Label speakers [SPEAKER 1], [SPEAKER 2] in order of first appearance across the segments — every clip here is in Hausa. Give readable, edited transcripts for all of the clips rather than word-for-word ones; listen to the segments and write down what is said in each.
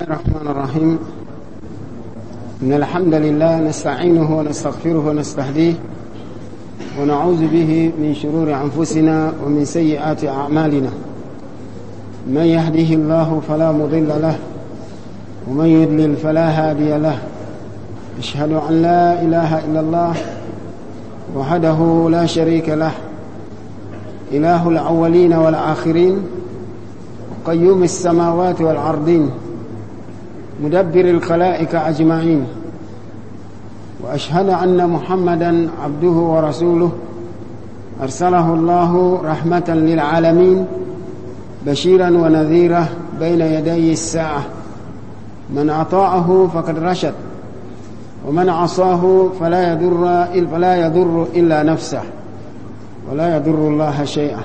[SPEAKER 1] الرحمن الرحيم. إن الحمد لله نستعينه ونستغفره ونستهديه ونعوذ به من شرور أنفسنا ومن سيئات أعمالنا. من يهده الله فلا مضل له ومن يضلل فلا هادي له. أشهد أن لا إله إلا الله وحده لا شريك له، إله الأولين والآخرين، قيوم السماوات والأرضين، مدبر الخلائق أجمعين. وأشهد أن محمدا عبده ورسوله أرسله الله رحمة للعالمين بشيرا ونذيرا بين يدي الساعة. من أطاعه فقد رشد ومن عصاه فلا يضر إلا نفسه ولا يضر الله شيئا.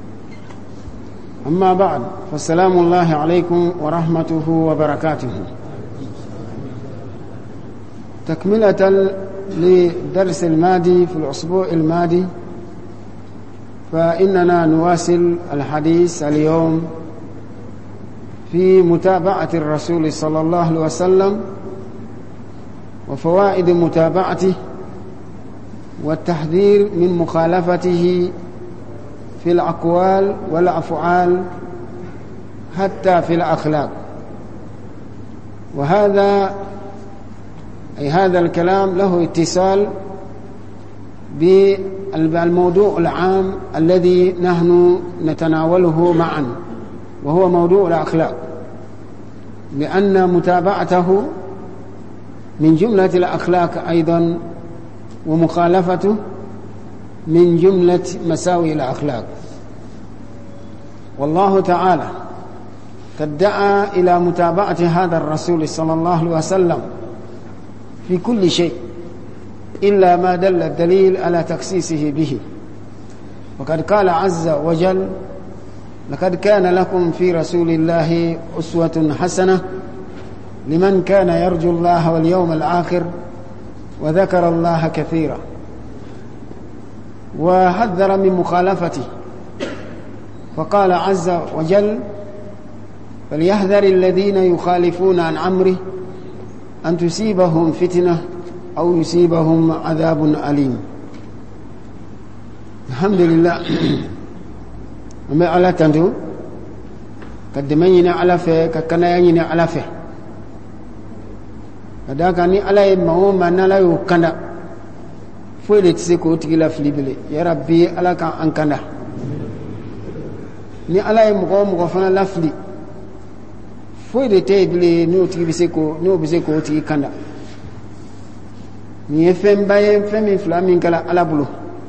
[SPEAKER 1] أما بعد، فالسلام الله عليكم ورحمته وبركاته. تكملة للدرس الماضي في الأسبوع الماضي، فإننا نواصل الحديث اليوم في متابعة الرسول صلى الله عليه وسلم وفوائد متابعته والتحذير من مخالفته في الأقوال والأفعال حتى في الأخلاق. وهذا هذا الكلام له اتصال بالموضوع العام الذي نحن نتناوله معا، وهو موضوع الأخلاق، لأن متابعته من جملة الأخلاق أيضا، ومخالفته من جملة مساوئ الأخلاق. والله تعالى قد دعا إلى متابعة هذا الرسول صلى الله عليه وسلم في كل شيء إلا ما دل الدليل على تخصيصه به. وقد قال عز وجل: لقد كان لكم في رسول الله أسوة حسنة لمن كان يرجو الله واليوم الآخر وذكر الله كثيرا. وحذر من مخالفته فقال عز وجل: فليحذر الذين يخالفون عن أمره أن تصيبهم فتنة أو يصيبهم عذاب أليم. الحمد لله. أما على تندو قدمينا على فيه ككناينا على فيه كذاكني على ما نلا يكنا فويلت سيكو تيلا فليبلي يا ربي على كان أنكنا ni ala ye mɔgɔ fana lafili foyi de tɛ bile n'o tigi bɛ se k'o tigi kanda. Nin ye fɛnba ye, fɛn min fila min kɛla ala bolo: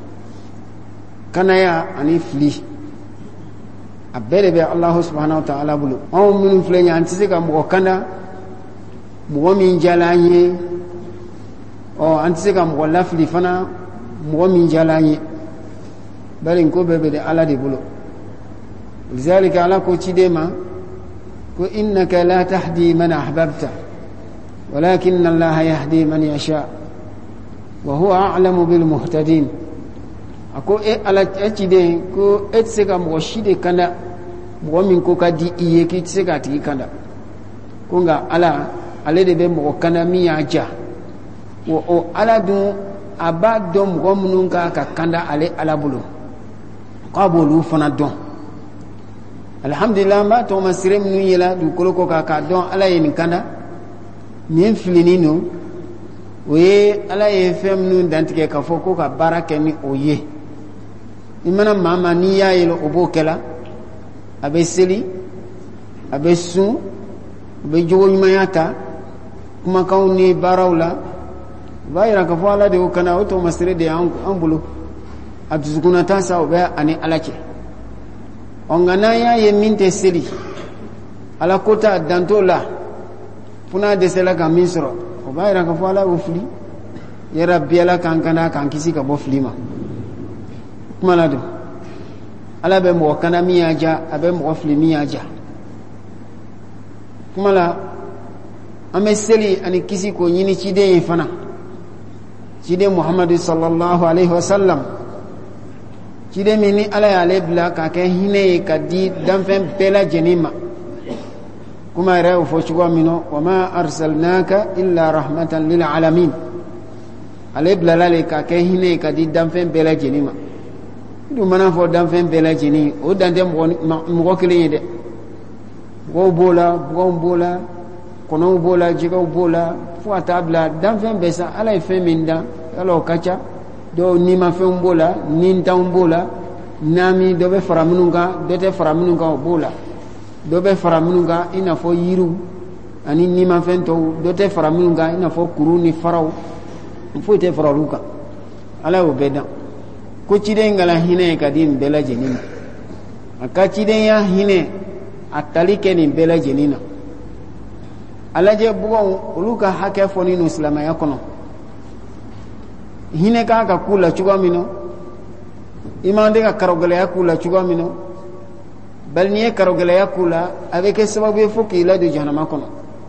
[SPEAKER 1] kanaya ani fili. A bɛɛ de bɛ Alahu subhanahu wa ta'ala bolo. Anw minnu filɛ nin ye, an tɛ se ka mɔgɔ kanda mɔgɔ min diyala an ye, an tɛ se ka mɔgɔ lafili fana mɔgɔ min diyala an ye. Bari nin ko bɛɛ bɛ de ala de bolo. لذلك على كوتشيدما إنك لا تهدي من أحببت ولكن الله يهدي من يشاء وهو أعلم بالمهتدين. أكو على تشيدين كو اتسكا موشيد كندا مؤمن كو كدي إيكي تسكا تي كندا كونغا على دي بمو كندا مياجا و على دون أبا دوم غمنونكا كندا على بلو قابلو فنا دون. Alhamdulillah, ma to masire minu yela du koloko ka don ala ye kanda min filini no we ala ye fem nu dantige ka foko ka baraka ni oye imana mama ni ya yelo obokela abe seli abe su abe jogo mayata kuma kauni barawla bayira ka fo ala de o kana o to masire de ambulo abzukuna tasa o be ani alache ongana ya ye minte seli ala kota dantola puna desela ka misro o bayira ka fo ala o fli ya rabbi ala kan kana kan kisi ka bo flima kuma la do ala be mo kana miyaja abe mo fli miyaja kuma la ame seli ani kisi ko nyini cide fana cide Muhammad sallallahu alaihi wasallam cide mini ala ya lebla ka ke hine ka di danfen bela jenima kuma yɛrɛ fɔ cogoya min na wa ma arsalnaka illa rahmatan lil alamin ale bilala le ka kɛ hinɛ ka di danfɛn bɛɛ lajɛlen ma i dun mana fɔ danfɛn bɛɛ lajɛlen o dan tɛ mɔgɔ kelen ye dɛ mɔgɔw b'o la buganw b'o la kɔnɔw b'o la jɛgɛw b'o la fo ka taa bila danfɛn bɛɛ sa ala ye fɛn min dan yala o ka ca dɔw nimafɛnw b'o la nintanw b'o la naami dɔ bɛ fara minnu kan dɔ tɛ fara minnu kan o b'o la dɔ bɛ fara minnu kan i n'a fɔ yiriw ani nimafɛn tɔw dɔ tɛ fara minnu kan i n'a fɔ kuru ni faraw foyi tɛ fara olu kan ala y'o bɛɛ dan ko ciden ka hinɛ ka di nin bɛɛ lajɛlen ma a ka cidenya hinɛ a tali kɛ nin bɛɛ lajɛlen na a lajɛ buganw olu ka hakɛ fɔlen don silamɛya kɔnɔ hinɛ kan ka k'u la cogoya min na i man tɛ ka karogɛlɛya k'u la cogoya min na bali n'i ye karogɛlɛya k'u la a bɛ kɛ sababu ye fo k'i ladon jahanama kɔnɔ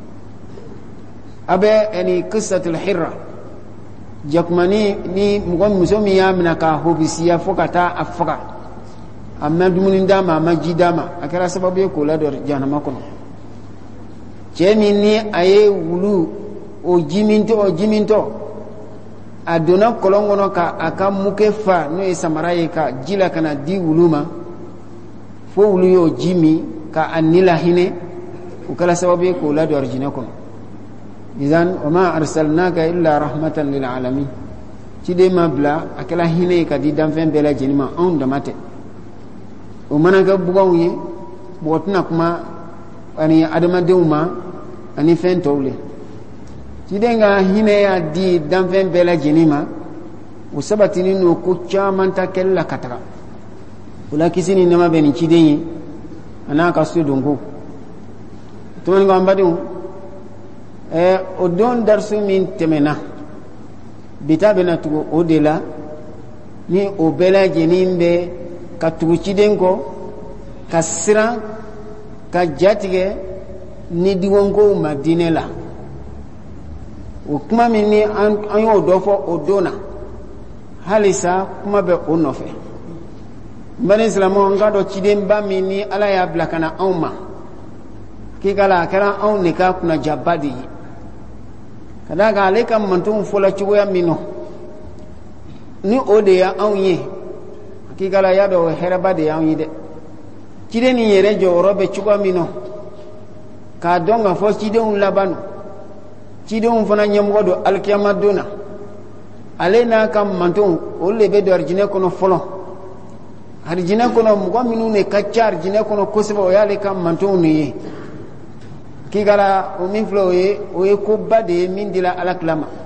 [SPEAKER 1] a bɛ ni kisatul hirra jakumani ni mɔgɔ muso min y'a minɛ k'a hobisiya fo ka taa a faga a ma dumuni d'a ma a ma ji d'a ma a kɛra sababu ye k'o ladon jahanama kɔnɔ cɛ min ni a ye wulu o jimintɔ a donna kɔlɔn kɔnɔ ka a ka muke fa n'o ye samara ye ka ji la ka na di wulu ma fo wulu y'o ji min ka a ni lahinɛ o kɛra sababu ye k'o ladon arijinɛ kɔnɔ idan wa ma arsalnaka illa rahmatan lil alamin ciden ma bila a kɛra hinɛ ye ka di danfɛn bɛɛ lajɛlen ma anw dama tɛ o mana kɛ buganw ye mɔgɔ tɛna kuma ani adamadenw ma ani fɛn tɔw le ciden ka hinɛ y'a di danfɛn bɛɛ lajɛlen ma o sabatinin don ko caman ta kɛli la ka taga o la kisi ni nɛɛma bɛ nin ciden ye a n'a ka so donko tɔmɔni ko an badenw o don darisu min tɛmɛna bi ta bɛna tugu o de la ni o bɛɛ lajɛlen bɛ ka tugu ciden kɔ ka siran ka jatigɛ ni diŋɔnkow ma diinɛ la o kuma min ni an y'o dɔ fɔ o don na halisa kuma bɛ o nɔfɛ n bani silamɛw n k'a dɔn cidenba min ni ala y'a bila ka na anw ma k'i ka la a kɛra anw de ka kunnajaba de ye ka d'a kan ale ka mantonw fɔla cogoya min na ni o de y'anw ye k'i ka la y'a dɔn o hɛrɛba de y'anw ye dɛ ciden nin yɛrɛ jɔyɔrɔ bɛ cogoya min na k'a dɔn k'a fɔ cidenw laban don cidenw fana ɲɛmɔgɔ don alikiyama don na ale n'a ka mantonw olu de bɛ don arijinɛ kɔnɔ fɔlɔ arijinɛ kɔnɔ mɔgɔ minnu de ka ca arijinɛ kɔnɔ kosɛbɛ o y'ale ka mantonw de ye k'i ka la o min filɛ o ye koba de ye min dila alakira ma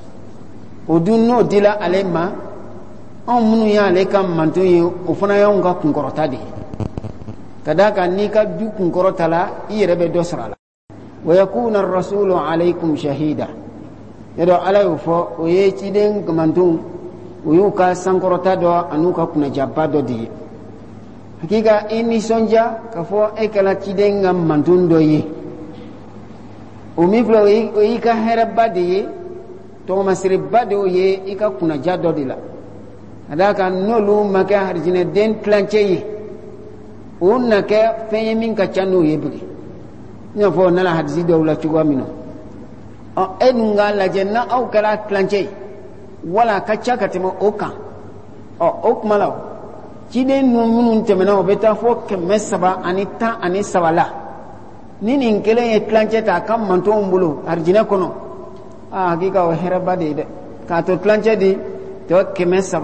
[SPEAKER 1] o dun n'o dila ale ma anw minnu y'ale ka mantonw ye o fana y'anw ka kunkɔrɔta de ye ka d'a kan n'i ka du kunkɔrɔta la i yɛrɛ bɛ dɔ sɔrɔ a la wa yakuna ar-rasulu alaykum shahida yadɔ ala y'o fɔ o ye ciden mantonw o y'u ka sankɔrɔta dɔ an'u ka kunnajaba dɔ de ye hakika i nisɔndiya k'a fɔ e kɛra ciden ka manton dɔ ye o min filɛ o y'i ka hɛrɛba de ye tɔgɔmasiriba de y'o ye i ka kunnaja dɔ de la ka d'a kan n'olu ma kɛ harijinɛden tilancɛ ye o na kɛ fɛn ye min ka ca n'o ye bilen i n'a fɔ nana hadisi dɔw la cogoya min na e dun k'a lajɛ na aw kɛra tilancɛ ye wala a ka ca ka tɛmɛ o kan o kuma la ciden ninnu minnu tɛmɛna o bɛ taa fɔ 313 la ni nin kelen ye tilancɛ ta a ka mantonw bolo arijinɛ kɔnɔ hakika o hɛrɛba de ye dɛ k'a to tilancɛ di tɔ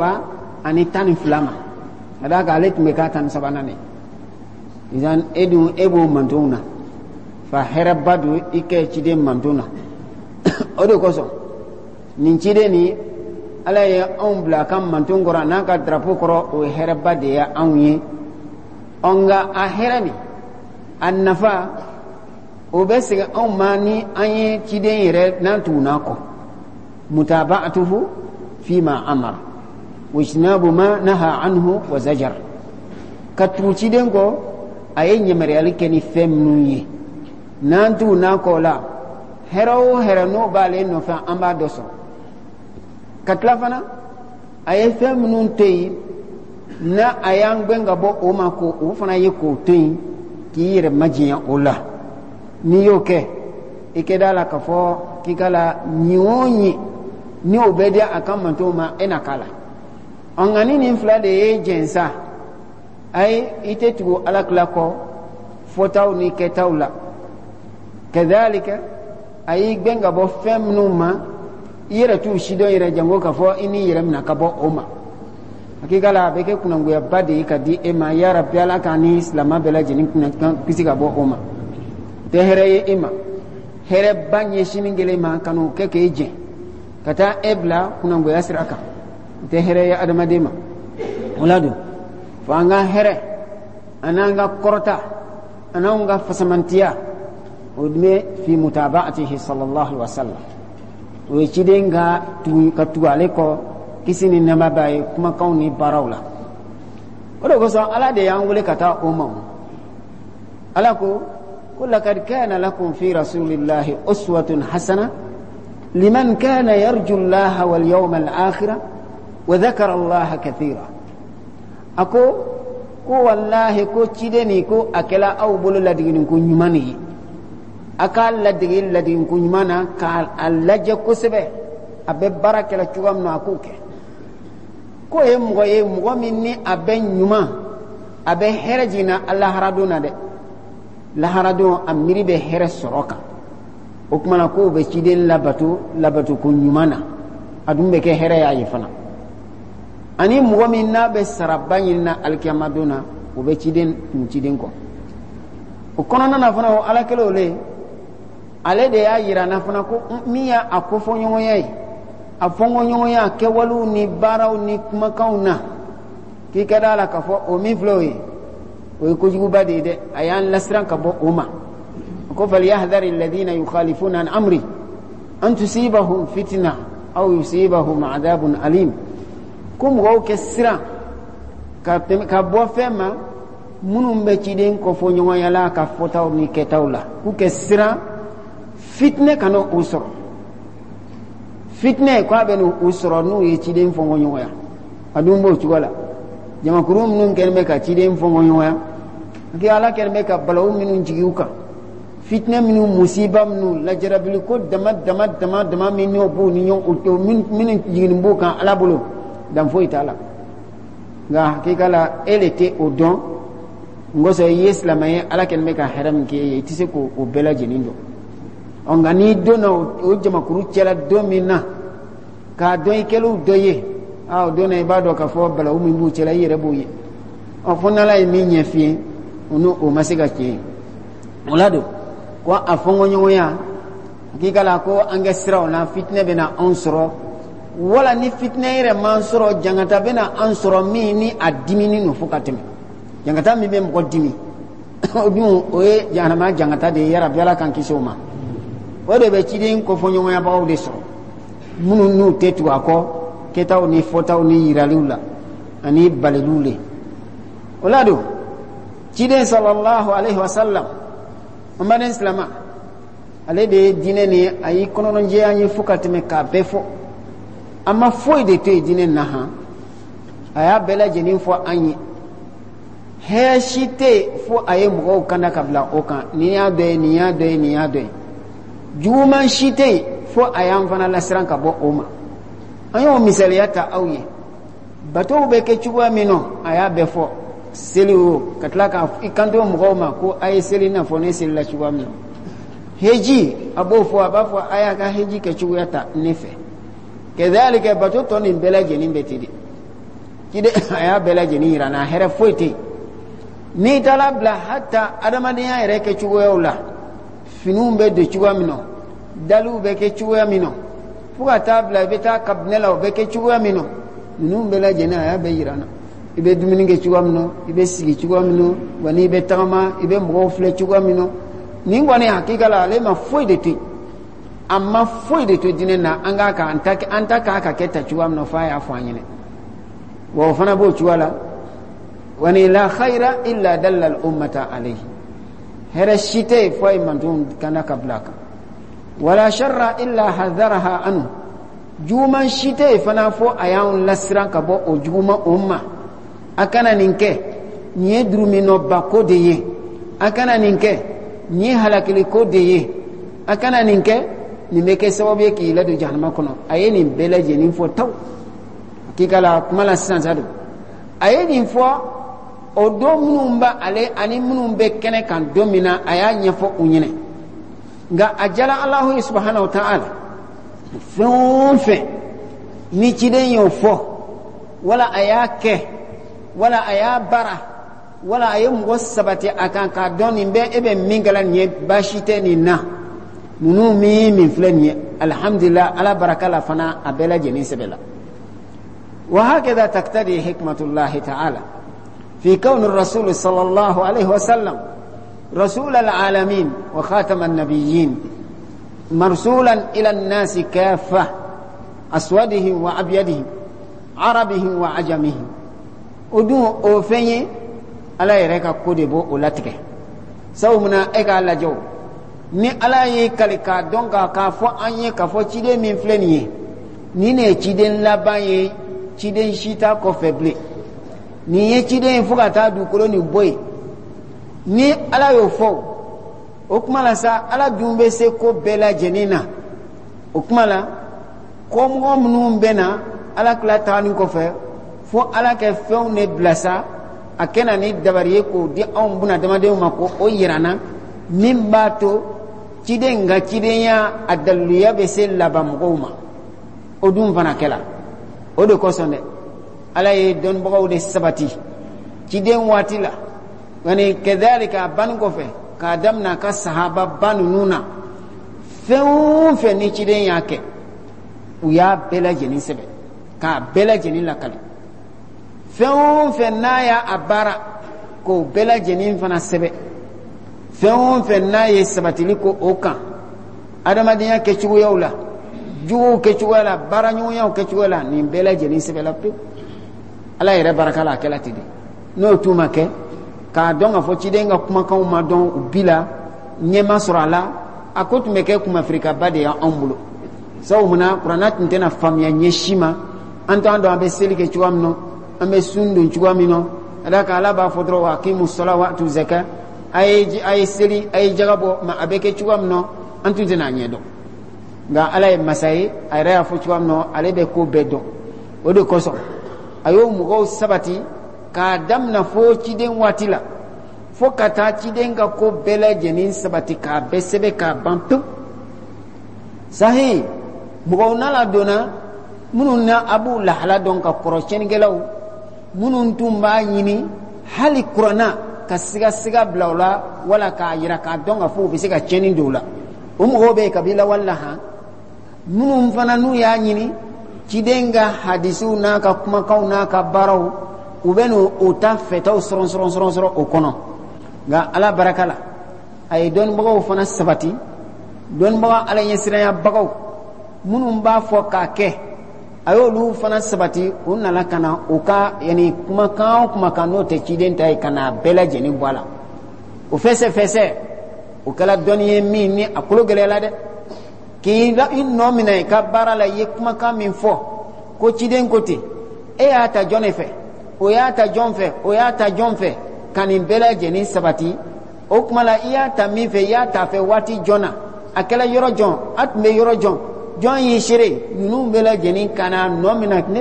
[SPEAKER 1] 312 ma ka d'a kan ale tun bɛ k'a 13nan de idan e dun e b'o mantonw na fa hɛrɛba don i kɛ ciden manton na o de kosɔn nin ciden ni ala ye anw bila a ka manton kɔrɔ a n'a ka drapeau kɔrɔ o ye hɛrɛba de ye anw ye nka a hɛrɛ nin a nafa o bɛ segin anw ma ni an ye ciden yɛrɛ n'an tuguna kɔ mutaba'atuhu fima amara wa ijtinabu ma naha anhu wa zajar ka tugu ciden kɔ a ye yamaruyali kɛ ni fɛn minnu ye n'an tuguna kɔ la hɛrɛ o hɛrɛ n'o b'ale nɔfɛ an b'a dɔ sɔrɔ ka tila fana a ye fɛn minnu to yen na a y'an gbɛn ka bɔ o ma ko o fana ye k'o to yen k'i yɛrɛ majinya o la ni yoke ikeda la kafo kikala nyonyi ni obedia akamanto ma enakala angani ni fla de jensa ay itetu alaklako fotaw ni ketawla kadhalika ay benga bo femnuma yere tu shido yere jango kafo ini yere mina kabo oma akigala beke kuna nguya badi kadi ema ya rabbi ala kani islama bela jini kuna kisika bo oma te here ema here banye shiningele ma kanu keke eje kata ebla kuna nguya siraka te here ya adama dema uladu fanga here ananga korota ananga fasamantia udme fi mutaba'atihi sallallahu alaihi wasallam we chidenga tu katuale ko kisini nama bae kuma kauni barawla odo go so ala de yangule kata umma ala ko laqad kana lakum fi rasulillahi uswatun hasana liman kana yarju allaha wal yawmal akhir wa dhakara allaha katira ako ko wallahi ko chideni ko akela aw bolo ladigin ko nyumani aka ladigin ko nyumana ka allaje ko sebe abe barakela chugam no akuke ko ye mugo minni abe nyuma abe herejina Allah haraduna de la harado amiri be here soroka o kuma ko be ciden labatu ko nyumana adum be ke here ya yifana ani mugo minna be sarabanyina alkiyamaduna o be ciden ko o kono na fana o alakelo le ale de ya yira na fana ko miya akofo nyongoyai afongo nyongoya ke walu ni baraw ni kuma kauna ki kadala ka fo o mi floyi o ko jigu bade de ayan lasran ka bo uma ko fal yahdhari alladhina yukhalifuna an amri an tusibahum fitna aw yusibahum adhabun alim kum go ke sira ka bo fema munum be ciden ko fo nyongoya la ka fotaw ni ketawla ku ke sira fitne kano usro fitne kwa benu usro nu ye ciden fongo nyoya adumbo chugala jama kurum nun kelme ka ciden fongo nyoya ki ala kelme ka balaw minun jigiuka fitne minu musiba minu la jarabil ko dama minno bu ni nyon o min jigin bu kan ala bulu dam fo itala ga ki kala elete odon ngoso yeslamaye ala kelme ka haram ke tise ko o bela jenindo ongani dona o jama kuru cela domina ka doy kelu doye aw dona ibado ka fo bala o mimbu cela yere boye o fona la mi nyefie ono o masiga ci olado ko afongo nyoya kikala ko angesira ona fitne bena onsoro wala ni fitne ire mansoro jangata bena ansoro mi ni adimini no fukateme jangata mi be mo dimi obimu oye janama jangata de yara bela kan kisoma wode be ciden ko fonyo ya bawo de so munu nu tetu ako ketaw ni fotaw ni yiralula ani balelule olado ciden sallallahu alaihi wasallam umman islama ale de dine ni ayi kono non je anyi fukatime ka befo amma foi de te dine na ha aya bela jenin fo anyi he shite fo aye mo kana kabla okan ni ya de juman shite fo ayan fana lasran ka bo oma ayo misaliyata awye bato be ke chugwa mino aya be fo seliwo katlaka ikando mugoma ko ay selina fo ne selila chugwa mino heji abo fo abafo aya ka heji ke chugwa ta nefe kedhalika bato toni bela jeni betidi kide aya bela jeni rana here foite ni talabla hatta adamadiya yere ke chugwa ula finumbe de chugwa mino dalu be ke chugwa mino fuga tabla beta kabnela be ke chugwa mino numbe la jena ya be yirana ibe dumini ke chugwa mino ibe sigi chugwa mino wani be tama ibe mbo fle chugwa mino ningwane hakika la lema foi de ti amma foi de to dinena anga ka antaka ka keta chugwa mino fa ya fanyine wa fana bo chugala wani la khaira illa dalla al ummata alayhi hera shite foi mandun kana kablaka wala sharra illa hadharaha anhu juman shite fana fo ayan lasran ka bo o juma umma akana ninke nye drumino bako de ye akana ninke ni halakili ko de ye akana ninke ni meke sababu ye ki la do jahannama kono ayeni belaje ni fo taw kikala kuma la sansadu ayeni fo o do munumba ale ani munumbe kene kan domina aya nyefo unyene nga ajala Allah subhanahu wa ta'ala fonfe ni ciden yo fo wala ayake wala aya bara wala ayum wasabati akan ka doni be ebe mingala nye bashite ni na munu mi min flenye alhamdulillah ala barakala fana abela jeni sebela wa hakeza taktadi hikmatullah ta'ala fi kawn ar-rasul sallallahu alayhi wa sallam rasul al-alamin wa khatam an-nabiyyin marsulan ila an-nas kaffah aswadihim wa abyadihim arabihim wa ajamihim odun o fenye ala yɛrɛ ka ko de bɔ o latigɛ sabu munna e k'a lajɛ ni ala ye kali k'a dɔn k'a fɔ an ye k'a fɔ ciden min filɛ nin ye nin de ye ciden laban ye ciden si t'a kɔfɛ bilen nin ye ciden ye fo ka taa dugukolo nin bɔ yen ni ala y'o fɔ o kuma la sa ala dun bɛ se ko bɛɛ lajɛlen na o kuma la kɔmɔgɔ minnu bɛ na ala tila tagani kɔfɛ fo ala kɛ fɛnw de bila sa a kɛna ni dabari ye k'o di anw buna adamadenw ma ko o yirana min b'a to ciden nka cidenya a daliluya bɛ se laban mɔgɔw ma o dun fana kɛla o de kosɔn dɛ ala ye dɔnnibagaw de sabati ciden waati la nka kɛdalika a banni kɔfɛ k'a daminɛ a ka sahaba ba ninnu na fɛn o fɛn ni ciden y'a kɛ u y'a bɛɛ lajɛlen sɛbɛn k'a bɛɛ lajɛlen lakali fɛn o fɛn n'a y'a baara k'o bɛɛ lajɛlen fana sɛbɛn fɛn o fɛn n'a ye sabatili ko o kan adamadenya kɛcogoyaw la juguw kɛcogoya la baaraɲɔgɔnyaw kɛcogoya la nin bɛɛ lajɛlen sɛbɛnla pewu ala yɛrɛ baraka la a kɛla ten de n'o tun ma kɛ k'a dɔn k'a fɔ ciden ka kumakanw ma dɔn u bi la ɲɛma sɔrɔ a la a ko tun bɛ kɛ kumafirikaba de y'anw bolo sabu munna kuranna tun tɛna faamuya ɲɛsi ma an t'an dɔn an bɛ seli kɛ cogoya min na an bɛ sun don cogoya min na a da kan ala b'a fɔ dɔrɔn wa aqimu sala wa atu zaka a ye seli a ye jaga bɔ ma a bɛ kɛ cogoya min na an tun tɛna a ɲɛ dɔn nka ala ye masa ye a yɛrɛ y'a fɔ cogoya min na ale bɛ ko bɛɛ dɔn o de kosɔn a y'o mɔgɔw sabati k'a daminɛ fo ciden waati la fo ka taa ciden ka ko bɛɛ lajɛlen sabati k'a bɛɛ sɛbɛn k'a ban pewu sahi mɔgɔw n'ala donna minnu na a b'u lahala dɔn ka kɔrɔ tiɲɛnikɛlaw minnu tun b'a ɲini hali kuranna ka siga bila o la wala k'a jira k'a dɔn ka fɔ u bɛ se ka tiɲɛni don o la o mɔgɔw bɛ yen kabila wala han minnu fana n'u y'a ɲini ciden ka hadisiw n'a ka kumakanw n'a ka baaraw u bɛ n'o ta fɛtaw sɔrɔ o kɔnɔ nka ala baraka la a ye dɔnnibagaw fana sabati dɔnnibaga ala ɲɛsiranyabagaw minnu b'a fɔ k'a kɛ a y'olu fana sabati u nana ka na u ka yani kumakan o kumakan n'o tɛ ciden ta ye ka na bɛɛ lajɛlen bɔ a la o fɛsɛfɛsɛ o kɛra dɔnni ye min ni a kolo gɛlɛyala dɛ k'i nɔ minɛ i ka baara la i ye kumakan min fɔ ko ciden ko ten e y'a ta jɔn de fɛ o y'a ta jɔn fɛ o y'a ta jɔn fɛ ka nin bɛɛ lajɛlen sabati o tuma la i y'a ta min fɛ i y'a ta fɛ waati jɔn na a kɛra yɔrɔ jɔn a tun bɛ yɔrɔ jɔn jɔn y'i seere ninnu bɛɛ lajɛlen ka na nɔ minɛ ne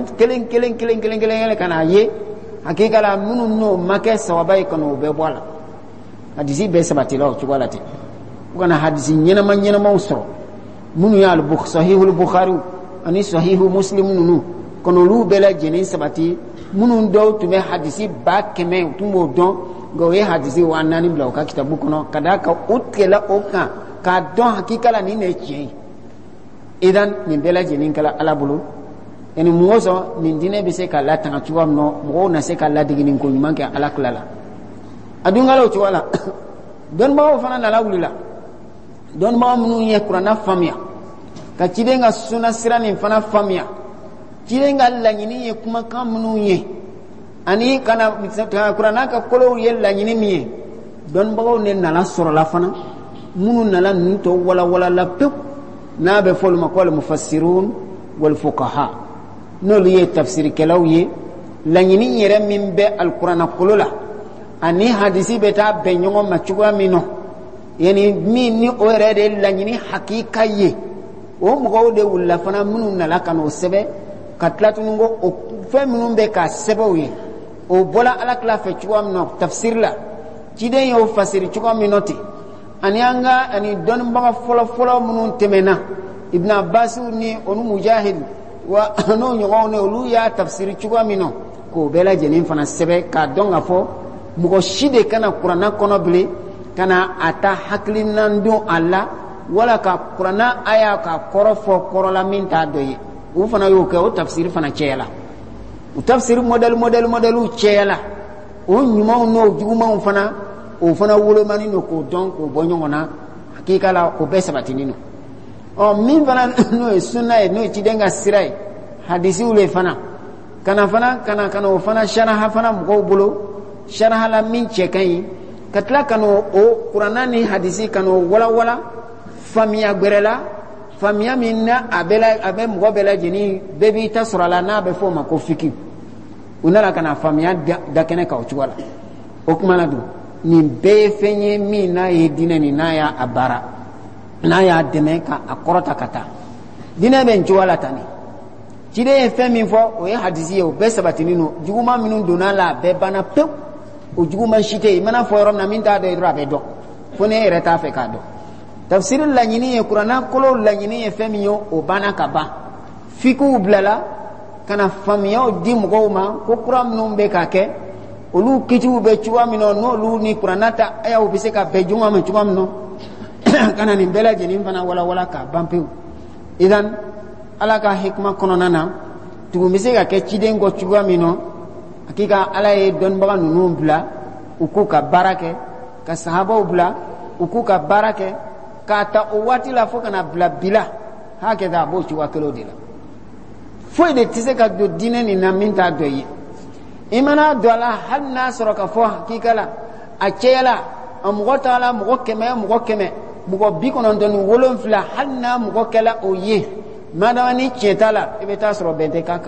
[SPEAKER 1] kelen ka na ye hakika la minnu n'o ma kɛ sababa ye ka n'o bɛɛ bɔ a la hadisi bɛɛ sabatila o cogoya la ten u kana hadisi ɲɛnamaw sɔrɔ minnu y'a sahihul bukhari ani sahihu muslim ninnu ka n'olu bɛɛ lajɛlen sabati minnu dɔw tun bɛ hadisi 100,000 u tun b'o dɔn nka o ye hadisi 4,000 bila u ka kitabu kɔnɔ ka d'a kan o tigɛla o kan k'a dɔn hakika la nin de ye tiɲɛ ye idan nin bɛɛ lajɛlen kɛla ala bolo yani mɔgɔ sɔn nin diinɛ bɛ se ka latanga cogoya min na mɔgɔw na se ka ladegeni ko ɲuman kɛ ala kila la a dun kɛla o cogoya la dɔnnibagaw fana nana wulila dɔnnibaga minnu ye kuranna faamuya ka ciden ka sunna sira nin fana faamuya ciden ka laɲini ye kumakan minnu ye ani kana kuranna ka kolow ye laɲini min ye dɔnnibagaw ne nana sɔrɔla fana minnu nana ninnu tɔ walawala la pewu n'a bɛ fɔ olu ma ko al-mufassirun wal-fuqaha n'olu ye tafsirikɛlaw ye laɲini yɛrɛ min bɛ alikuranna kolo la ani hadisi bɛ taa bɛn ɲɔgɔn ma cogoya min na yani min ni o yɛrɛ de laɲini hakika ye o mɔgɔw de wulila fana minnu nana ka n'o sɛbɛ ka tila tuguni ko o fɛn minnu bɛ ka sɛbɛw ye o bɔla alakira fɛ cogoya min na tafsir la ciden y'o fasiri cogoya min na ten ani an ka ani dɔnnibaga fɔlɔ-fɔlɔ minnu tɛmɛna ibn abbas ni onu mujahid wa n'o ɲɔgɔnw ne olu y'a tafsiri cogoya min na k'o bɛɛ lajɛlen fana sɛbɛ k'a dɔn ka fɔ mɔgɔ si de kana kuranna kɔnɔ bilen kana a ta hakilina don a la wala ka kuranna aya ka kɔrɔ fɔ kɔrɔla min t'a dɔ ye u fana y'o kɛ o tafsiri fana cɛyala o tafsiri modèle cɛyala o ɲumanw n'o jugumanw fana o fana wolomani no k'o dɔn k'o bɔ ɲɔgɔn na hakika la o bɛɛ sabatini no min fana n'o ye sunna ye n'o ye ciden ka sira ye hadisiw le fana kana o fana sharaha fana mɔgɔw bolo sharaha la min cɛ ka ɲi ka tila ka o kuranna ni hadisi ka n'o walawala famiya gbɛrɛ la famiya min na a bɛ mɔgɔ bɛɛ lajɛlen bɛɛ b'i ta sɔrɔ a la n'a bɛ fɔ o ma ko fiki u nana ka na famiya da kɛnɛ kan o cogo la o kuma na don nin bɛɛ ye fɛn ye min n'a ye diinɛ nin n'a y'a baara n'a y'a dɛmɛ ka a kɔrɔta ka taa diinɛ bɛ nin cogo la tan ne ciden ye fɛn min fɔ o ye hadisi ye o bɛɛ sabatini no juguman minnu donna la a bɛɛ banna pewu o juguman si tɛ yen i mana fɔ yɔrɔ min na min t'a dɔn dɔrɔn a bɛ dɔn fo ne yɛrɛ t'a fɛ k'a dɔn tafsiri laɲini ye kuranna kolo laɲini ye fɛn min ye o banna ka ban fikiw bilala ka na faamuyaw di mɔgɔw ma ko kura minnu bɛ ka kɛ olu kitiw bɛ cogoya min na n'olu ni kuranna ta ayaw bɛ se ka bɛn ɲɔgɔn ma cogoya min na ka na nin bɛɛ lajɛlen fana walawala k'a ban pewu idan ala ka hikima kɔnɔna na tugun bɛ se ka kɛ ciden kɔ cogoya min na hakika ala ye dɔnnibaga ninnu bila u k'u ka baara kɛ ka sahabaw bila u k'u ka baara kɛ k'a ta o waati la fo kana bila bila hakɛda a b'o cogoya kelen de la foyi de tɛ se ka don diinɛ nin na min t'a dɔ ye i mana don a la hali n'a sɔrɔ ka fɔ hakika la a cɛyala a mɔgɔ t'a la mɔgɔ 100 mɔgɔ 97 hali n'a mɔgɔ kɛla o ye madama ni tiɲɛ t'a la i bɛ taa sɔrɔ bɛn tɛ k'a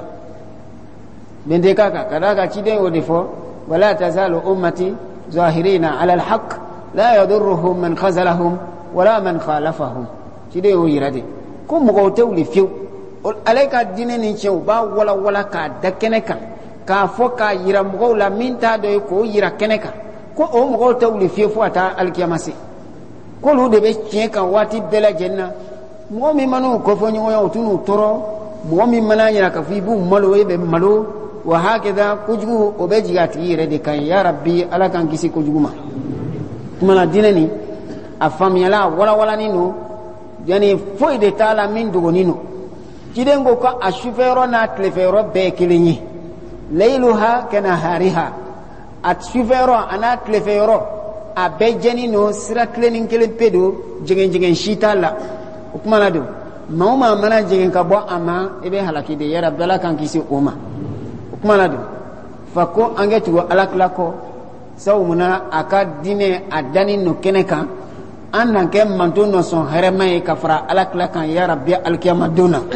[SPEAKER 1] kan ka d'a kan ciden y'o de fɔ wala tazalu ummati zahirina ala alhaq la yadurruhum man khazalahum wala man khalafahum ciden y'o yira de ko mɔgɔw tɛ wuli fiyewu ale ka diinɛ ni tiɲɛ u b'a walawala k'a da kɛnɛ kan k'a fɔ k'a yira mɔgɔw la min t'a dɔ ye k'o yira kɛnɛ kan ko o mɔgɔw tɛ wuli fiyewu fo ka taa alikiyama se k'olu de bɛ tiɲɛ kan waati bɛɛ lajɛlen na mɔgɔ min mana u kɔfɔ ɲɔgɔn ye o tɛ n'u tɔɔrɔ mɔgɔ min mana yira k'a fɔ i b'u malo e bɛ malo wa hakɛda kojugu o bɛ jigin a tigi yɛrɛ de kan ya rabbi ala k'an kisi kojugu ma kumana diinɛ nin a faamuyala a walawalanin don yanni foyi de t'a la min dogonin don ciden ko a sufɛyɔrɔ n'a tilefɛyɔrɔ bɛɛ ye kelen ye layiluha kanahariha a sufɛyɔrɔ a n'a tilefɛyɔrɔ a bɛɛ jɛni don sira tilenin kelen pe don jɛgɛn si t'a la o kuma na don maa o maa mana jɛgɛn ka bɔ a ma i bɛ halaki de yɛrɛ bɛɛ la kan kisi o ma o kuma na don fa ko an kɛ tugu alakira kɔ sabu munna a ka diinɛ a danin no kɛnɛ kan an na kɛ manto nɔsɔn hɛrɛma ye ka fara alakira kan ya rabbi alikiyama don na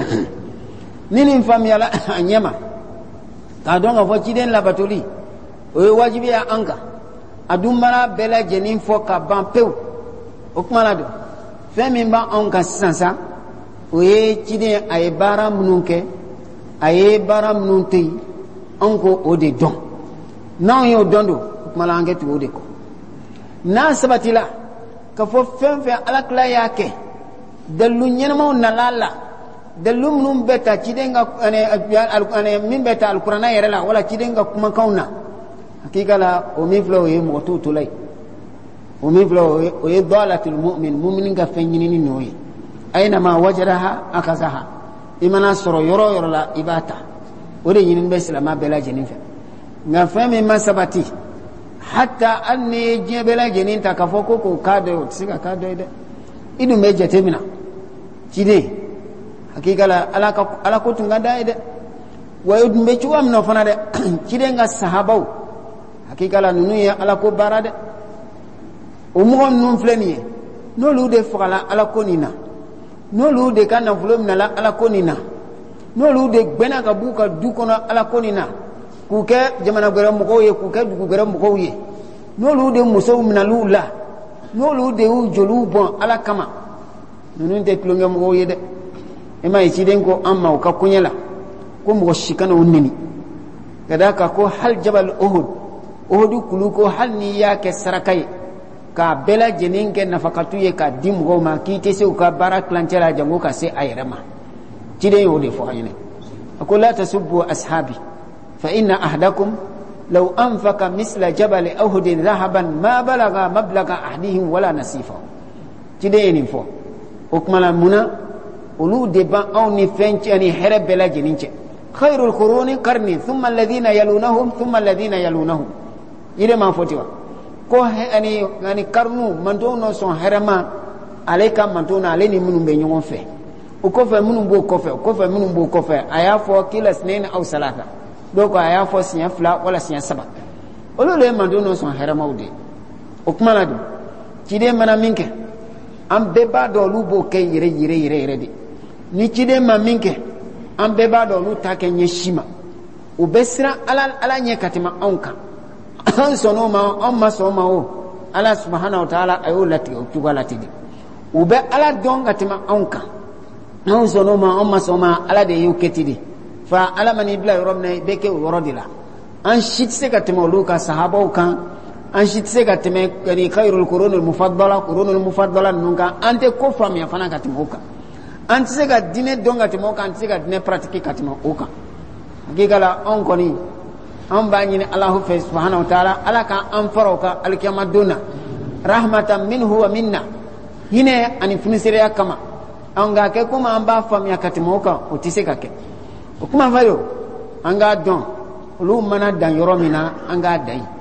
[SPEAKER 1] ni nin faamuyala a ɲɛma k'a dɔn ka fɔ ciden labatoli o ye wajibiya an kan a dun mana bɛɛ lajɛlen fɔ ka ban pewu o kuma na don fɛn min b'anw kan sisan sa o ye ciden a ye baara minnu kɛ a ye baara minnu to yen anw ko o de dɔn n'anw y'o dɔn don o kuma la an kɛ tugu o de kɔ n'a sabatila ka fɔ fɛn fɛn alakira y'a kɛ dalilu ɲɛnamaw nana la dalilu minnu bɛ ta ciden ka min bɛ ta alikuranna yɛrɛ la wala ciden ka kumakanw na hakika la o min filɛ o ye mɔgɔ t'o to la yen o min filɛ o ye dalatul mu'min muminin ka fɛn ɲinini n'o ye aynama wajadaha akazaha i mana sɔrɔ yɔrɔ o yɔrɔ la i b'a ta o de ɲinini bɛ silamɛ bɛɛ lajɛlen fɛ nka fɛn min ma sabati hatta hali ni ye diɲɛ bɛɛ lajɛlen ta k'a fɔ ko k'o k'a dɔ ye o tɛ se ka k'a dɔ ye dɛ i dun bɛ jate minna ciden hakika la ala ko tun ka d'a ye dɛ wa i dun bɛ cogoya min na fana dɛ ciden ka sahabaw hakika la ninnu ye ala ko baara dɛ o mɔgɔ ninnu filɛ nin ye n'olu de fagala ala ko nin na n'olu de ka nafolo minɛla ala ko nin na n'olu de gbɛnna ka b'u ka du kɔnɔ ala ko nin na k'u kɛ jamana wɛrɛ mɔgɔw ye k'u kɛ dugu wɛrɛ mɔgɔw ye n'olu de musow minɛl'u la n'olu de y'u joliw bɔn ala kama ninnu tɛ tulonkɛ mɔgɔw ye dɛ i ma ye ciden ko an ma u ka koɲɛ la ko mɔgɔ si kana u neni ka da kan ko hali jabal uhudu kulu ko hali n'i y'a kɛ saraka ye k'a bɛɛ lajɛlen kɛ nafakatu ye k'a di mɔgɔw ma k'i tɛ se u ka baara tilancɛ la jango ka se a yɛrɛ ma ciden y'o de fɔ an ɲɛna a ko la tasubbu ashabi fa inna ahadakum law anfaqa misla jabal uhud dhahaban ma balaga mablaga ahdihim wala nasifa ciden ye nin fɔ o kumana munna olu de ban anw ni fɛn cɛ ni hɛrɛ bɛɛ lajɛlen cɛ khairul quruni qarni thumma alladhina yalunahum thumma alladhina yalunahum ire ma fɔ ten wa ko ani karnu manto no son hɛrɛma ale ka manto na ale ni minnu bɛ ɲɔgɔn fɛ o kɔfɛ minnu b'o kɔfɛ o kɔfɛ minnu b'o kɔfɛ a y'a fɔ kila sinaini aw salata dɔw ko a y'a fɔ siɲɛ 2 wala siɲɛ 3 olu de ye manto no son hɛrɛmaw de o kuma la don ciden mana min kɛ an bɛɛ b'a dɔn olu b'o kɛ yɛrɛ de ni ciden ma min kɛ an bɛɛ b'a dɔn olu t'a kɛ ɲɛsi ma u bɛ siran ala ɲɛ ka tɛmɛ anw kan an sɔnn'o ma an ma sɔn o ma o ala subhanahu wa ta'ala a y'o latigɛ o cogoya la ten de u bɛ ala dɔn ka tɛmɛ anw kan an sɔnn'o ma an ma sɔn o ma ala de y'o kɛ ten de fa ala man'i bila yɔrɔ min na i bɛ kɛ o yɔrɔ de la an si tɛ se ka tɛmɛ olu kan sahabaw kan an si tɛ se ka tɛmɛ khairul qurunil mufaddala ninnu kan an tɛ ko faamuya fana ka tɛmɛ o kan an tɛ se ka diinɛ dɔn ka tɛmɛ o kan an tɛ se ka diinɛ pratiquer ka tɛmɛ o kan hakika la anw kɔni an b'a ɲini Alahu fɛ subhanahu wa ta'ala ala ka an fara o kan alikiyama don na rahmatan minhu wa minna hinɛ ani funisereya kama an ka kɛ komi an b'a faamuya ka tɛmɛ o kan o tɛ se ka kɛ o kuma fɔ yo an k'a dɔn olu mana dan yɔrɔ min na an k'a dan yen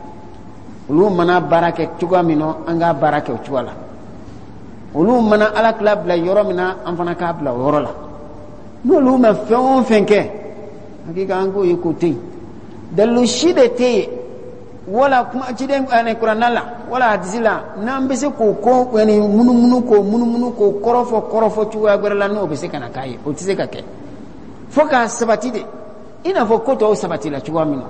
[SPEAKER 1] olu mana baara kɛ cogoya min na an k'a baara kɛ o cogoya la olu mana ala tila bila yɔrɔ min na an fana k'a bila o yɔrɔ la n'olu ma fɛn o fɛn kɛ hakika an k'o ye ko to yen dalilu si de tɛ yen wala kuma ciden kuranna la wala hadisi la n'an bɛ se k'o ko munumunu k'o kɔrɔfɔ cogoya wɛrɛ la n'o bɛ se ka na k'a ye o tɛ se ka kɛ fo k'a sabati de i n'a fɔ ko tɔw sabati la cogoya min na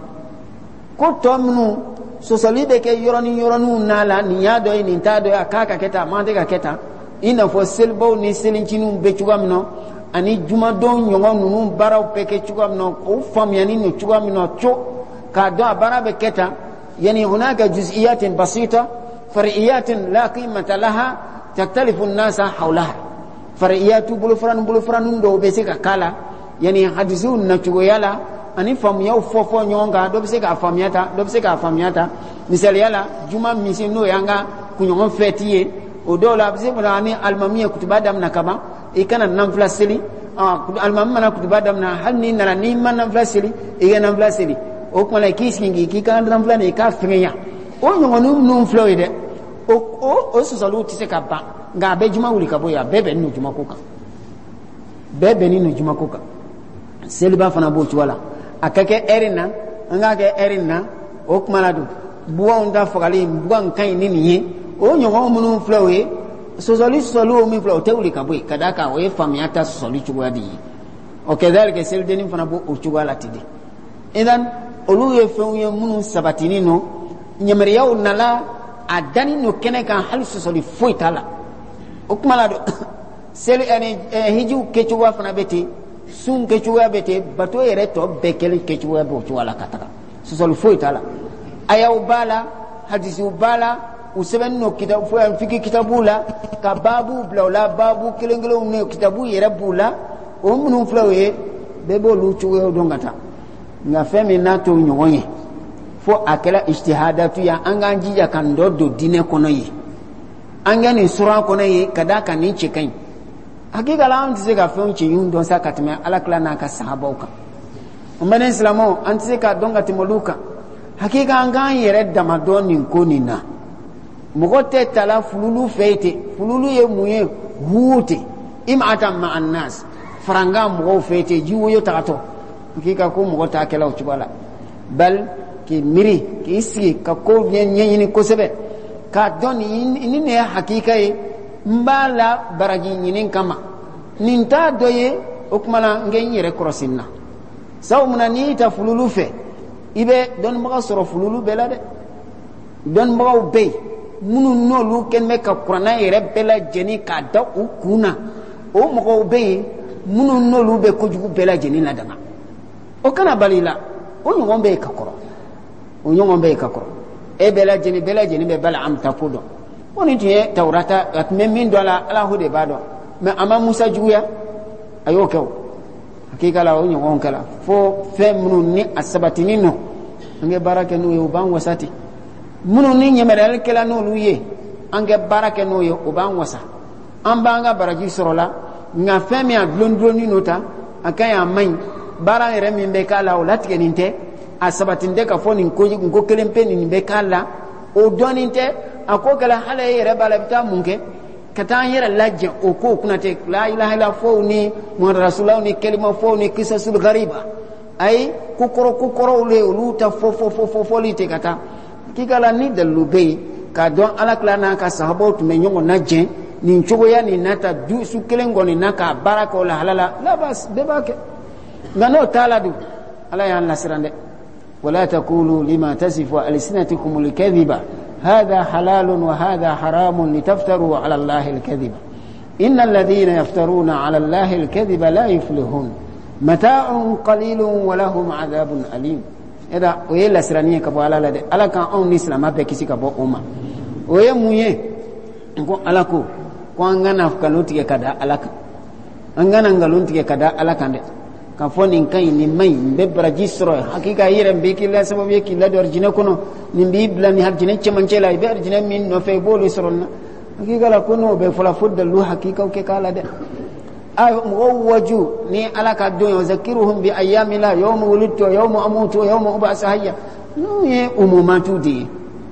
[SPEAKER 1] ko tɔ minnu sɔsɔli bɛ kɛ yɔrɔninw n'a la nin y'a dɔ ye nin t'a dɔ ye a k'a ka kɛ tan a man tɛ ka kɛ tan i n'a fɔ selibaw ni selincininw bɛ cogoya min na ani jumadon ɲɔgɔn ninnu baaraw bɛ kɛ cogoya min na o faamuyani no cogoya min na k'a dɔn a baara bɛ kɛ tan yani hunaka juz'iyatin basita far'iyatin la qimata laha taktalifu an-nasa hawlaha far'iyatu bolofaranun dɔw bɛ se ka kala yani hadisiw na cogoya la ani faamuyaw fɔ ɲɔgɔn kan dɔ bɛ se k'a faamuya ta misaliya la juma misi n'o y'an ka kunɲɔgɔn fɛti ye o dɔw la a bɛ se ka ni alimami ye kutuba daminɛ kaban i kana nanfila seli alimami mana kutuba daminɛ hali n'i nana n'i ma nanfila seli i ka nanfila seli o kumana i k'i sigi k'i ka nanfila nin i k'a fɛngɛya o ɲɔgɔnninw ninnu filɛ o ye dɛ o sɔsɔliw tɛ se ka ban nka a bɛ juma wuli ka bɔ yen a bɛɛ bɛnnen don jumako kan seliba fana b'o cogo la a ka kɛ ɛri na an k'a kɛ ɛri na o kumana don buganw ta fagali bugan ka ɲi ni nin ye o ɲɔgɔn minnu filɛ o ye sɔsɔli o min filɛ o tɛ wuli ka bɔ yen ka d'a kan o ye faamuya ta sɔsɔli cogoya de ye o kɛdalika selidennin fana b'o cogoya la ten de idan olu ye fɛnw ye minnu sabatinin no ɲamariyaw nana a dani no kɛnɛ kan hali sɔsɔli foyi t'a la o kuma la don seli hijiw kɛcogoya fana bɛ ten sun kɛcogoya bɛ ten bato yɛrɛ tɔ bɛɛ kɛlen kɛcogoya bɛ o cogoya la ka taga sɔsɔli foyi t'a la ayaw b'a la hadisiw b'a la u sɛbɛnni no fiki kitabuw la ka baabuw bila o la baabu kelen-kelenw ne kitabuw yɛrɛ b'u la o minnu filɛ o ye bɛɛ b'olu cogoyaw dɔn ka taa nka fɛn min n'a t'o ɲɔgɔn ye fo a kɛra ijtihadatu ye an k'an jija ka nin dɔ don diinɛ kɔnɔ ye an ka nin sɔrɔ a kɔnɔ ye ka d'a kan nin cɛ ka ɲi hakika la an tɛ se ka fɛnw cɛɲinw dɔn sa ka tɛmɛ alakira n'a ka sahabaw kan o mɛnɛ silamɛw an tɛ se k'a dɔn ka tɛmɛ olu kan hakika an k'an yɛrɛ dama dɔn nin ko nin na mɔgɔ tɛ tala fululu fɛ ten fululu ye mun ye huu ten im'atan ma'an nas faranga mɔgɔw fɛ ten ji woyo tagatɔ hakika ko mɔgɔ t'a kɛla o cogo la bal k'i miiri k'i sigi ka ko ɲɛɲini kosɛbɛ k'a dɔn nin ye hakika ye n b'a la baraji ɲinin kama nin t'a dɔ ye o tuma na n kɛ n yɛrɛ kɔrɔsi na sabu mun na n'i y'i ta fululu fɛ i bɛ dɔnnibaga sɔrɔ fululu bɛɛ la dɛ dɔnnibagaw bɛ yen munu nolu kenme ka qur'ana yere bela jeni ka da ukuna o mo be munu nolu be ko jugu bela jeni na dama o kana balila o nyongo be ka koro o nyongo be ka koro e bela jeni be bala am tafudo oni tiye tawrata atme min dola ala hude bado me ama musa juya ayo kew hakika la o nyongo kala fo fe munu ni asabatini no nge barake no yo ban wasati munu ni nyemere kala no luye ange barake no yo ban wasa ambanga baraji sorola nga femi a glondroni nota akaya mai bara ere min be kala o latike ninte asabatinde ka foni ko kelempe ni be kala o doninte akokala hala yere balabta munke kata yere lajje o ko kunate la ilaha illa fawni muhammad rasulullah ni kalima fawni qisasul ghariba ay kukoro le luta fo lite kata kikala ni dalube ka don alakla na ka sahabo to menyongo naje ni chogo ya ni nata du su kelengo ni naka baraka wala halala la bas bebake ngano taladu ala ya nasrande wala taqulu lima tasifu alsinatukum alkadhiba hadha halalun wa hadha haramun litaftaru ala allahi alkadhiba innal ladhina yaftaruna ala allahi alkadhiba la yuflihun mata'un qalilun wa lahum adhabun alim eda oye lasraniye ka bo ala la de ala kan on islam abe kisi ka bo umma oye muye ko ala ko ngana kalunti ke kada alaka angana ngalunti ke kada alaka de ka foni kai ni mai be brajistro hakika yire be kila sababu yake la dor jine kono ni bi blani harjine chemancela be arjine min no fe bolu soronna hakika la kono be fula fudda lu hakika ke kala de ay muwaju ni alaka do zakiruhum bi ayyamila yawm wulidtu yawm amutu yawm ubasa hayya no ye umumatu di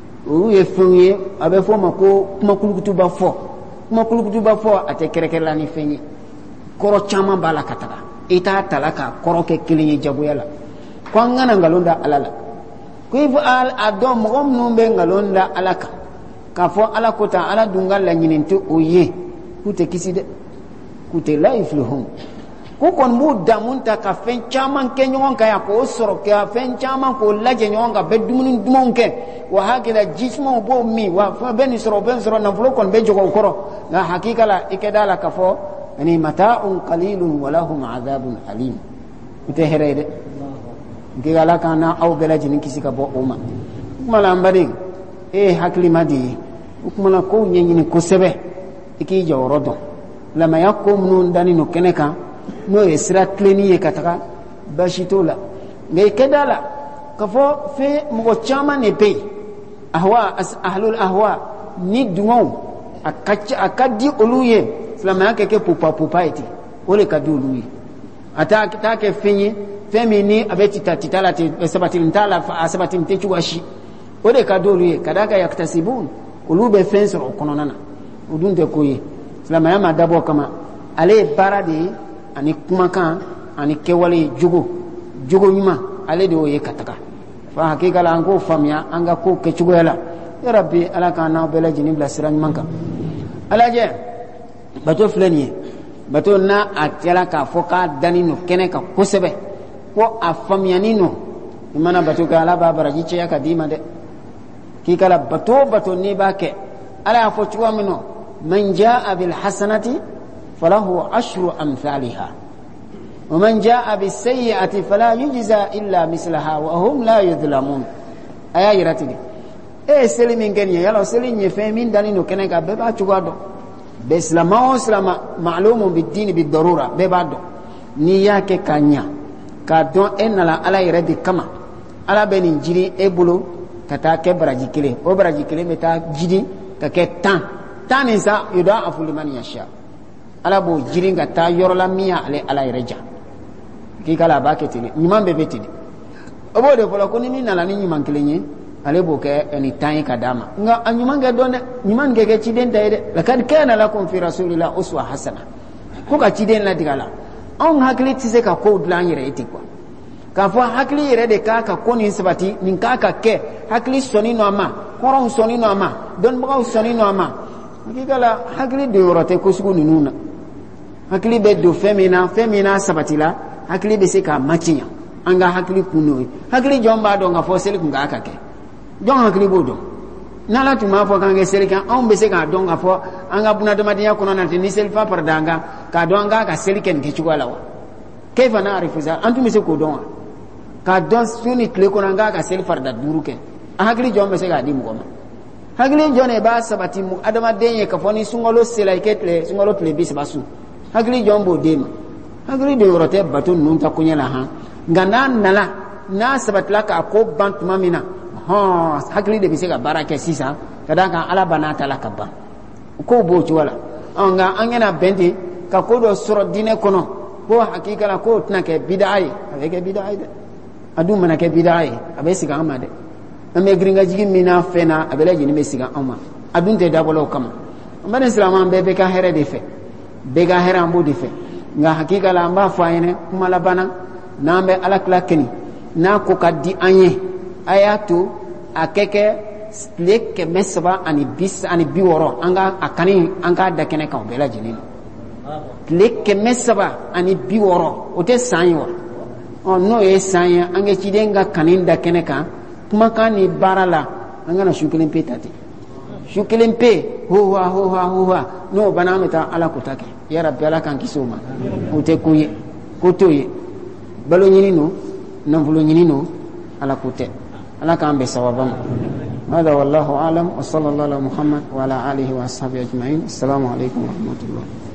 [SPEAKER 1] o ye fenye abe fo mako makulukutu ba fo kuma kulukutuba fo ate kerekela ni fenyi koro chama bala kataka ita talaka koro ke kilinyi jaguyala kwa ngana ngalonda alala kuifu al adom numbe ngalonda alaka kafo alakota ala dungala nyinintu oye kute kiside kute laifluhum kukon mu damunta ka fen chama kenyon ka yako soro ka fen chama ko laje nyonga bedumunin dumonke wa hakila jismo bo mi wa ben soro na fulo kon be jogo koro na hakika la ikedala kafo ani mata'un qalilun wa lahum adhabun alim ite herede ngigala kana au belaji nikisika bo uma kumala mbari hakili madi kumala ko nyenyini ko sebe iki jawrodo lama yakum nun dani no keneka no esra kleni kataka bashitola ngai kedala kafo fe mo chama ne pe ahwa ahlul ahwa ni dumo akadi oluye flama yake ke pupa eti ole kaduluye ata ke fenye femini abeti tatitala te sabatin tala fa sabatin te chuwashi ole kaduluye kadaka yaktasibun ulube fenso kononana udunde koye flama yama dabo kama ale barade ani kumakan ani kewale jugo nyuma ale de oye kataka fa hakika la ango famia anga ko ke chugoyala ya rabbi ala kana bela jini bla siran manka alaje bato fleni bato na atela ka foka dani no kene ka kosebe ko afamia nino imana bato ka ala babara jiche ya kadima de kikala bato ni bake ala afo chuwa mino man jaa bil hasanati فله 10 أمثالها ومن جاء بالسيئة فلا يجزى إلا مثلها وهم لا يظلمون aya yiratidi seli min genya yalo seli nye femin dalino keneka beba chugado be islama ma'lumun bid-din bid-darura beba do ni yake kanya ka don enala ala yiradi kama ala benin jiri ebulo kata ke brajikile o brajikile meta jidi ka ke tan isa yuda afu liman yasha ala bo jiri nga ta yorola miya ale ala yireja ki kala baketini nyimam bebetini obo de fola ko ni min nala ni nyimam kilenye ale bo ke eni tan ka dama nga anyumang ga donne nyimam ge chiden dayde lakad kana lakum fi rasulillah uswa hasana ko ka chiden la digala on hakli tise ka ko dlan yire etikwa ka fo hakli yire de ka ko ni sabati nin ka ke hakli soni no ama koron soni no ama don ba soni no ama kigala hakli de yorote ko sugu ni nuna hakli be do femina sabatila hakli be se ka machinya anga hakli kuno hakli jomba do nga fo sel ku nga akake jon hakli bodo nala tuma fo kan ge seli kan on be se ka don ga fo an ga buna dama dinya kono na ni seli fa pardanga ka don ga ka seli ken ke chugala wa kayfa na arifu za antum se ko don ka don suni tle kono ga ka seli farda duru ken ahagli jom be se ga di mu goma hagli jone ba sabati mu adama denye ka foni sungolo sela iketle sungolo tle bis basu hagli jombo dem hagli de rote batun nun ta kunyala ha ngana nala na sabatla ka ko bant mamina ha hagli de bisega baraka sisa kadanga ala banata la kabba ko bo wala anga angena bende ka ko do suro dine kono ko hakika la ko tna ke bidai avec bidai adu mana ke bidai abe siga amade ame gringa jigi mina fena abela jini me siga amma adun te dabolo kama mbane islaman bebe ka here de fe be ga here ambo de fe nga hakika la amba fayene kuma la bana nambe ala klakeni na ko kaddi anye ayatu akeke leke mesba ani bis ani biworo anga akani anga dakene kan bela jini leke mesba ani biworo ote sanyo on no e sanya anga chidenga kanin dakene kan kuma kani barala anga na shukilen petati shukilen pe huwa no banameta ala kutake ya rabbi ala kan kisoma ote kuye kotoye balo nyini no namvulo nyini no ala kute ala kan be sawabam hada wallahu alam wa sallallahu ala muhammad wa ala alihi wa ashabihi ajma'in assalamu alaikum wa rahmatullah